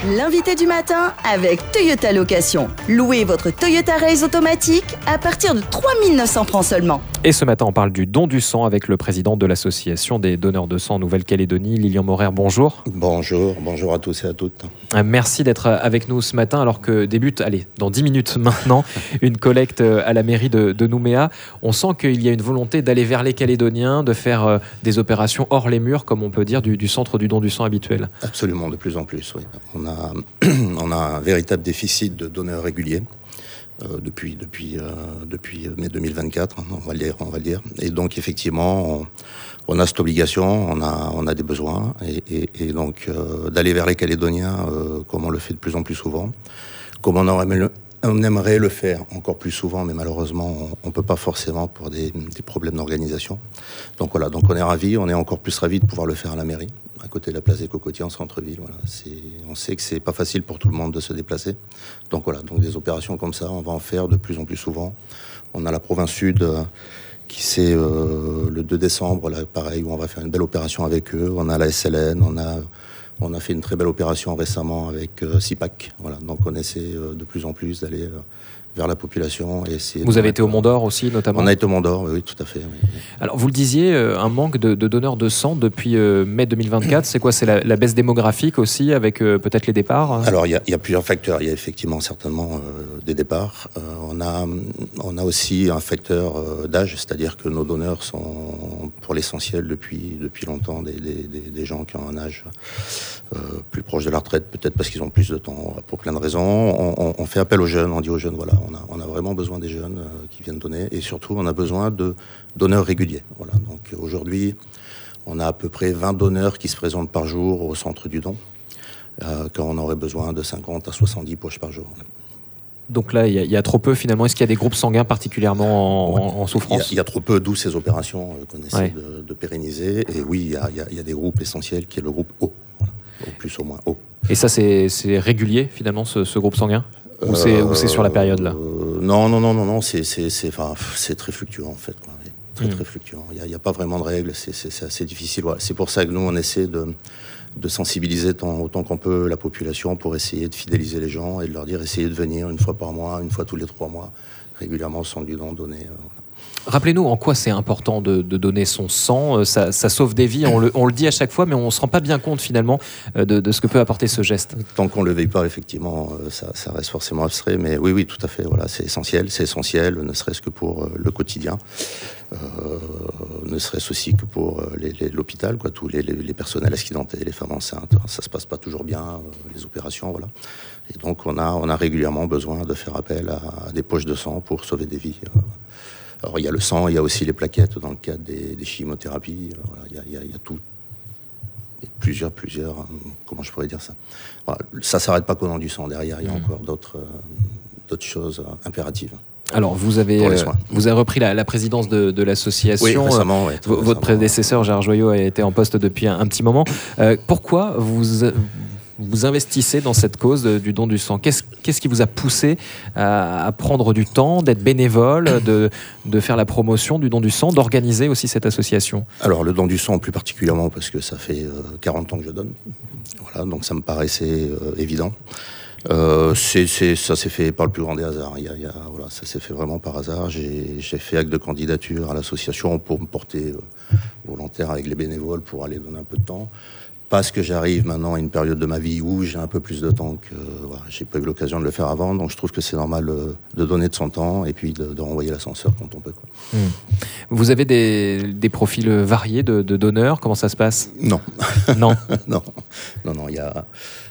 L'invité du matin avec Toyota Location. Louez votre Toyota Race automatique à partir de 3 900 francs seulement. Et ce matin, on parle du don du sang avec le président de l'association des donneurs de sang en Nouvelle-Calédonie, Lilian Morer. Bonjour. Bonjour à tous et à toutes. Merci d'être avec nous ce matin alors que débute, dans 10 minutes maintenant, une collecte à la mairie de Nouméa. On sent qu'il y a une volonté d'aller vers les Calédoniens, de faire des opérations hors les murs, comme on peut dire, du centre du don du sang habituel. Absolument, de plus en plus, oui. On a un véritable déficit de donneurs réguliers. Depuis mai 2024, on va le dire. Et donc effectivement, on a cette obligation, on a des besoins, et donc d'aller vers les Calédoniens, comme on le fait de plus en plus souvent, comme on aimerait le faire encore plus souvent, mais malheureusement, on peut pas forcément pour des problèmes d'organisation. Donc voilà, donc on est ravis, on est encore plus ravis de pouvoir le faire à la mairie, à côté de la place des Cocotiers en centre-ville. Voilà, on sait que c'est pas facile pour tout le monde de se déplacer. Donc voilà, donc des opérations comme ça, on va en faire de plus en plus souvent. On a la province sud qui c'est le 2 décembre, là, pareil, où on va faire une belle opération avec eux. On a la SLN, on a fait une très belle opération récemment avec SIPAC. Voilà, donc on essaie de plus en plus d'aller vers la population. Et vous avez été au Mont d'Or aussi, notamment ? On a été au Mont d'Or, oui, tout à fait. Oui. Alors, vous le disiez, un manque de donneurs de sang depuis mai 2024. C'est quoi ? C'est la baisse démographique aussi, avec peut-être les départs ? Alors, il y a plusieurs facteurs. Il y a effectivement certainement des départs. On a aussi un facteur d'âge, c'est-à-dire que nos donneurs sont, pour l'essentiel, depuis longtemps, des gens qui ont un âge plus proche de la retraite, peut-être parce qu'ils ont plus de temps, pour plein de raisons. On fait appel aux jeunes, on dit aux jeunes, voilà, on a vraiment besoin des jeunes qui viennent donner, et surtout on a besoin de donneurs réguliers. Voilà. Donc aujourd'hui, on a à peu près 20 donneurs qui se présentent par jour au centre du don, quand on aurait besoin de 50 à 70 poches par jour. Donc là, il y a trop peu finalement. Est-ce qu'il y a des groupes sanguins particulièrement en souffrance ? Il y a trop peu, d'où ces opérations qu'on essaie de pérenniser. Et oui, il y a des groupes essentiels qui est le groupe O. Voilà. Au plus, au moins O. Et ça, c'est régulier finalement, ce groupe sanguin ? Ou c'est sur la période là ? Non, c'est très fluctuant en fait, quoi. Très fluctuant. Il y a pas vraiment de règles, c'est assez difficile. Voilà. C'est pour ça que nous on essaie de sensibiliser autant qu'on peut la population pour essayer de fidéliser les gens et de leur dire essayez de venir une fois par mois, une fois tous les 3 mois, régulièrement sans du don donné. Voilà. Rappelez-nous en quoi c'est important de donner son sang. Ça sauve des vies, on le dit à chaque fois, mais on ne se rend pas bien compte finalement de ce que peut apporter ce geste. Tant qu'on ne le veille pas, effectivement, ça reste forcément abstrait, mais oui, tout à fait. Voilà, c'est essentiel, ne serait-ce que pour le quotidien, ne serait-ce aussi que pour l'hôpital, quoi, tous les personnels accidentés, les femmes enceintes. Ça se passe pas toujours bien, les opérations, voilà. Et donc on a régulièrement besoin de faire appel à des poches de sang pour sauver des vies. Alors il y a le sang, il y a aussi les plaquettes dans le cadre des chimiothérapies. Voilà, il y a tout. Plusieurs, comment je pourrais dire ça ? Voilà, ça s'arrête pas qu'au nom du sang. Derrière, il y a encore d'autres choses impératives. Alors, vous avez repris la présidence de l'association. Oui, récemment. Votre prédécesseur, Gérard Joyot, a été en poste depuis un petit moment. Pourquoi vous investissez dans cette cause du don du sang ? Qu'est-ce qui vous a poussé à prendre du temps, d'être bénévole, de faire la promotion du don du sang, d'organiser aussi cette association ? Alors, le don du sang plus particulièrement parce que ça fait 40 ans que je donne. Voilà, donc ça me paraissait évident. Ça s'est fait par le plus grand des hasards. Voilà, ça s'est fait vraiment par hasard. J'ai fait acte de candidature à l'association pour me porter volontaire avec les bénévoles pour aller donner un peu de temps. Parce que j'arrive maintenant à une période de ma vie où j'ai un peu plus de temps que j'ai pas eu l'occasion de le faire avant, donc je trouve que c'est normal de donner de son temps et puis de renvoyer l'ascenseur quand on peut, quoi. Vous avez des profils variés de donneurs, comment ça se passe ? Non. Non. Non, il y a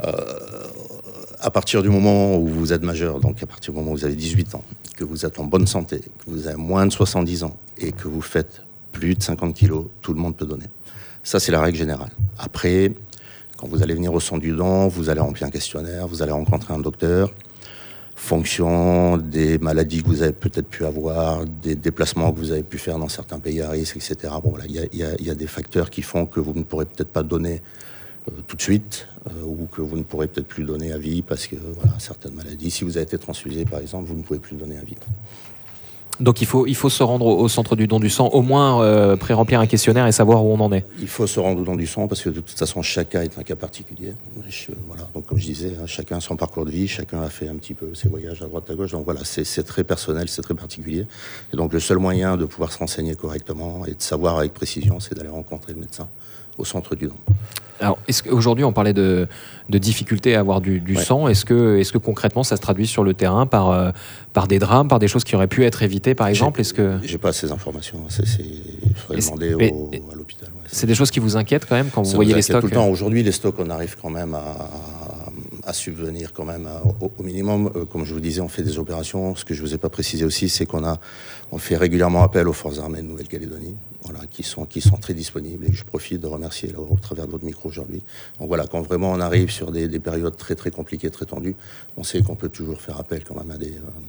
à partir du moment où vous êtes majeur, donc à partir du moment où vous avez 18 ans, que vous êtes en bonne santé, que vous avez moins de 70 ans et que vous faites plus de 50 kilos, tout le monde peut donner. Ça, c'est la règle générale. Après, quand vous allez venir au centre du don, vous allez remplir un questionnaire, vous allez rencontrer un docteur. Fonction des maladies que vous avez peut-être pu avoir, des déplacements que vous avez pu faire dans certains pays à risque, etc. Bon, voilà, il y a des facteurs qui font que vous ne pourrez peut-être pas donner tout de suite, ou que vous ne pourrez peut-être plus donner à vie parce que, voilà, certaines maladies, si vous avez été transfusé, par exemple, vous ne pouvez plus donner à vie. Donc il faut se rendre au centre du don du sang, au moins pré-remplir un questionnaire et savoir où on en est. Il faut se rendre au don du sang parce que de toute façon chaque cas est un cas particulier. Voilà. Donc comme je disais, chacun a son parcours de vie, chacun a fait un petit peu ses voyages à droite à gauche. Donc voilà, c'est très personnel, c'est très particulier. Et donc le seul moyen de pouvoir se renseigner correctement et de savoir avec précision, c'est d'aller rencontrer le médecin au centre du don. Alors, est-ce qu'aujourd'hui, on parlait de difficultés à avoir du sang. Est-ce que concrètement, ça se traduit sur le terrain par des drames, par des choses qui auraient pu être évitées, par exemple? J'ai pas ces informations. Il faudrait demander à l'hôpital. Ouais, c'est des choses qui vous inquiètent quand même quand vous voyez les stocks? Tout le temps. Aujourd'hui, les stocks, on arrive quand même à subvenir quand même au minimum. Comme je vous disais, on fait des opérations. Ce que je vous ai pas précisé aussi, c'est on fait régulièrement appel aux forces armées de Nouvelle-Calédonie, voilà, qui sont très disponibles et que je profite de remercier là, au travers de votre micro aujourd'hui. Donc voilà, quand vraiment on arrive sur des périodes très très compliquées, très tendues, on sait qu'on peut toujours faire appel quand même à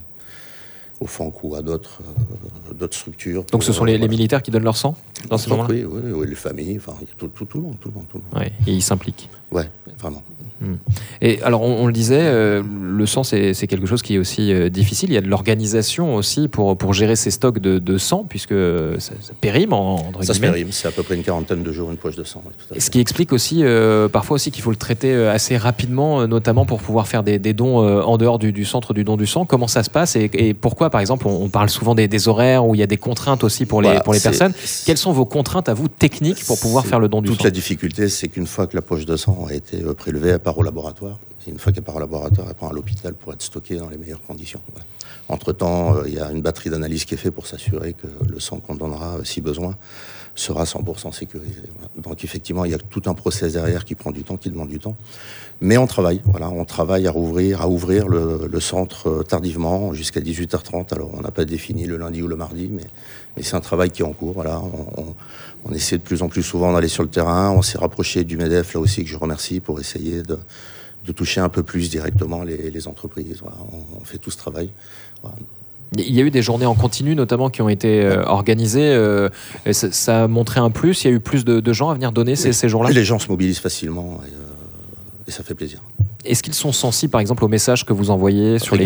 au FANC ou à d'autres structures. Donc ce sont les militaires qui donnent leur sang dans ce moment-là? Oui, les familles, enfin tout le monde. Ouais, et ils s'impliquent. Ouais, vraiment. Et alors on le disait, le sang c'est quelque chose qui est aussi difficile. Il y a de l'organisation aussi pour gérer ces stocks de sang, puisque ça périme entre guillemets. Ça se périme, c'est à peu près une quarantaine de jours une poche de sang. Oui, tout à fait. Ce qui explique aussi parfois aussi qu'il faut le traiter assez rapidement, notamment pour pouvoir faire des dons en dehors du centre du don du sang. Comment ça se passe et pourquoi, par exemple, on parle souvent des horaires où il y a des contraintes aussi pour les personnes. Quelles sont vos contraintes à vous techniques pour pouvoir faire le don du sang? Toute la difficulté, c'est qu'une fois que la poche de sang a été prélevée, elle part au laboratoire. Et une fois qu'elle part au laboratoire, elle part à l'hôpital pour être stockée dans les meilleures conditions. Voilà. Entre-temps, il y a une batterie d'analyse qui est faite pour s'assurer que le sang qu'on donnera, si besoin, sera 100% sécurisé. Voilà. Donc effectivement, il y a tout un process derrière qui prend du temps, qui demande du temps. Mais on travaille. Voilà, on travaille à ouvrir le centre tardivement jusqu'à 18h30. Alors on n'a pas défini le lundi ou le mardi, mais c'est un travail qui est en cours. Voilà, on essaie de plus en plus souvent d'aller sur le terrain. On s'est rapproché du MEDEF, là aussi, que je remercie, pour essayer de toucher un peu plus directement les entreprises. Voilà, on fait tout ce travail. Voilà. Il y a eu des journées en continu, notamment, qui ont été organisées. Ça a montré un plus. Il y a eu plus de gens à venir donner ces jours-là. Les gens se mobilisent facilement et ça fait plaisir. Est-ce qu'ils sont sensibles, par exemple, aux messages que vous envoyez sur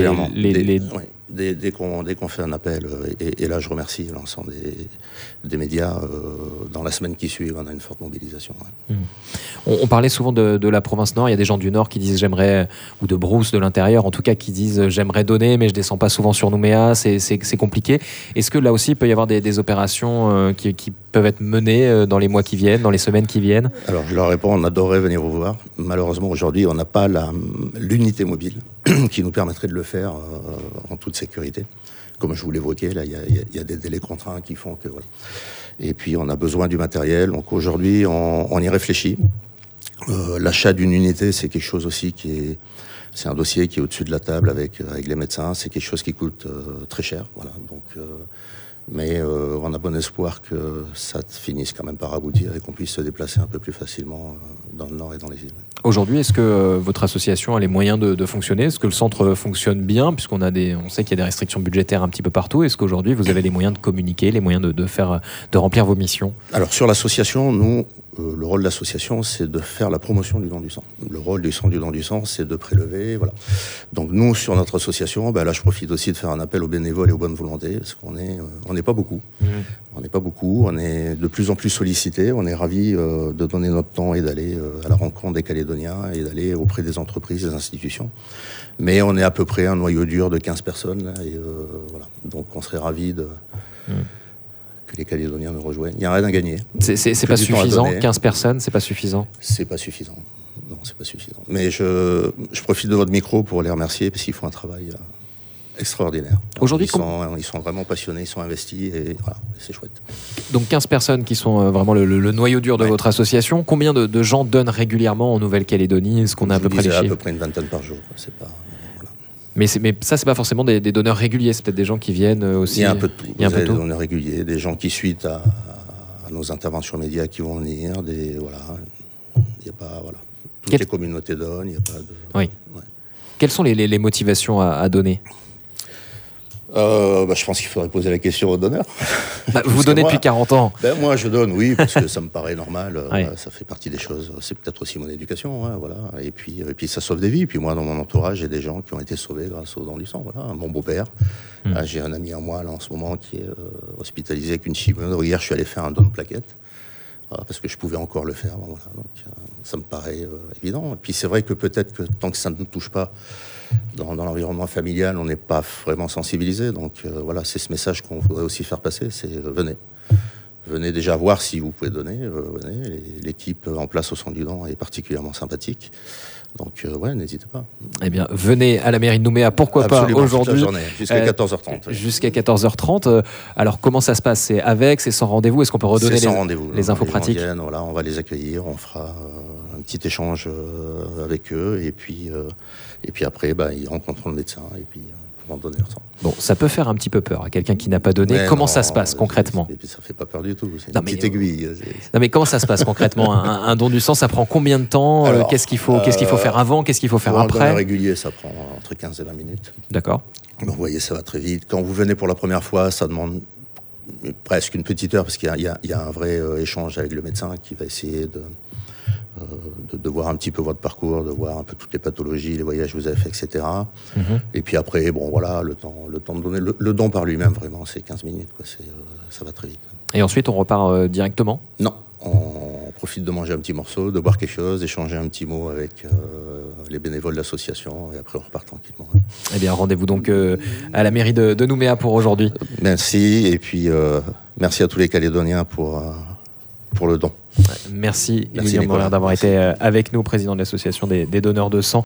Dès qu'on fait un appel, et là je remercie l'ensemble des médias, dans la semaine qui suit, on a une forte mobilisation. Ouais. On parlait souvent de la province Nord, il y a des gens du Nord qui disent j'aimerais, ou de Brousse, de l'intérieur en tout cas, qui disent j'aimerais donner mais je descends pas souvent sur Nouméa, c'est compliqué. Est-ce que là aussi il peut y avoir des opérations qui peuvent être menées dans les mois qui viennent, dans les semaines qui viennent? Alors je leur réponds, on adorerait venir vous voir. Malheureusement aujourd'hui on n'a pas l'unité mobile qui nous permettrait de le faire en toute sécurité. Comme je vous l'évoquais, là, il y a des délais contraints qui font que voilà. Et puis on a besoin du matériel. Donc aujourd'hui, on y réfléchit. L'achat d'une unité, c'est quelque chose aussi c'est un dossier qui est au-dessus de la table avec les médecins. C'est quelque chose qui coûte très cher. Voilà. Donc, mais on a bon espoir que ça finisse quand même par aboutir et qu'on puisse se déplacer un peu plus facilement dans le Nord et dans les îles. Aujourd'hui, est-ce que votre association a les moyens de fonctionner? Est-ce que le centre fonctionne bien, puisqu'on sait qu'il y a des restrictions budgétaires un petit peu partout? Est-ce qu'aujourd'hui, vous avez les moyens de communiquer, les moyens de remplir vos missions? Alors sur l'association, nous, le rôle de l'association, c'est de faire la promotion du don du sang. Le rôle du don du sang, c'est de prélever, voilà. Donc nous, sur notre association, là, je profite aussi de faire un appel aux bénévoles et aux bonnes volontés, parce qu'on n'est pas beaucoup. On n'est pas beaucoup, on est de plus en plus sollicités. On est ravis de donner notre temps et d'aller à la rencontre des Calédoniens et d'aller auprès des entreprises, des institutions. Mais on est à peu près un noyau dur de 15 personnes, là, et voilà. Donc on serait ravis que les Calédoniens nous rejoignent. Il n'y a rien à gagner. C'est pas suffisant, 15 personnes, c'est pas suffisant? C'est pas suffisant. Non, c'est pas suffisant. Mais je profite de votre micro pour les remercier, parce qu'ils font un travail extraordinaire. Aujourd'hui, ils sont vraiment passionnés, ils sont investis, et voilà, c'est chouette. Donc 15 personnes qui sont vraiment le noyau dur de votre association. Combien de gens donnent régulièrement en Nouvelle-Calédonie? Est-ce qu'on a à peu près les chiffres? À peu près une vingtaine par jour. C'est pas... Mais ça, c'est pas forcément des donneurs réguliers, c'est peut-être des gens qui viennent aussi. Il y a un peu de tout. Il y a des donneurs réguliers, des gens qui suite à nos interventions médias qui vont venir, voilà. Il y a pas, voilà. Toutes les communautés donnent, il n'y a pas de... Oui. Ouais. Quelles sont les motivations à donner? Je pense qu'il faudrait poser la question au donneur. Vous donnez depuis 40 ans. Moi, je donne, oui, parce que ça me paraît normal. Oui. Ça fait partie des choses. C'est peut-être aussi mon éducation, voilà. Et puis, ça sauve des vies. Puis moi, dans mon entourage, j'ai des gens qui ont été sauvés grâce aux dons du sang. Voilà, mon beau-père. Là, j'ai un ami à moi là en ce moment qui est hospitalisé avec une chimio. Hier, je suis allé faire un don de plaquettes. Parce que je pouvais encore le faire. Voilà. Donc, ça me paraît évident. Et puis c'est vrai que peut-être que tant que ça ne nous touche pas dans l'environnement familial, on n'est pas vraiment sensibilisé. Donc voilà, c'est ce message qu'on voudrait aussi faire passer, c'est venez. Venez déjà voir si vous pouvez donner. Venez. L'équipe en place au Centre du Don est particulièrement sympathique. Donc, n'hésitez pas. Eh bien, venez à la mairie de Nouméa, pourquoi Absolument, pas aujourd'hui. Toute la journée, jusqu'à 14h30. Jusqu'à 14h30. Alors, comment ça se passe? C'est avec, c'est sans rendez-vous? Est-ce qu'on peut redonner les infos pratiques? Voilà, on va les accueillir, on fera un petit échange avec eux, et puis après, ils rencontreront le médecin, et puis vont donner leur sang. Bon, ça peut faire un petit peu peur à quelqu'un qui n'a pas donné. Mais comment ça se passe concrètement? Et puis ça fait pas peur du tout, c'est une petite aiguille. Non mais comment ça se passe concrètement? un don du sang, ça prend combien de temps? Alors, qu'est-ce qu'il faut faire avant? Qu'est-ce qu'il faut faire après? Un don régulier, ça prend entre 15 et 20 minutes. D'accord. Vous voyez, ça va très vite. Quand vous venez pour la première fois, ça demande presque une petite heure, parce qu'il y a un vrai échange avec le médecin qui va essayer de voir un petit peu votre parcours, de voir un peu toutes les pathologies, les voyages que vous avez fait, etc. Et puis après, le temps de donner. Le don par lui-même, vraiment, c'est 15 minutes, quoi. Ça va très vite. Et ensuite, on repart directement? Non, on profite de manger un petit morceau, de boire quelque chose, d'échanger un petit mot avec les bénévoles de l'association, et après on repart tranquillement. Eh bien, rendez-vous donc à la mairie de Nouméa pour aujourd'hui. Merci, et puis merci à tous les Calédoniens pour le don. Merci William Moller d'avoir été avec nous, président de l'association des donneurs de sang.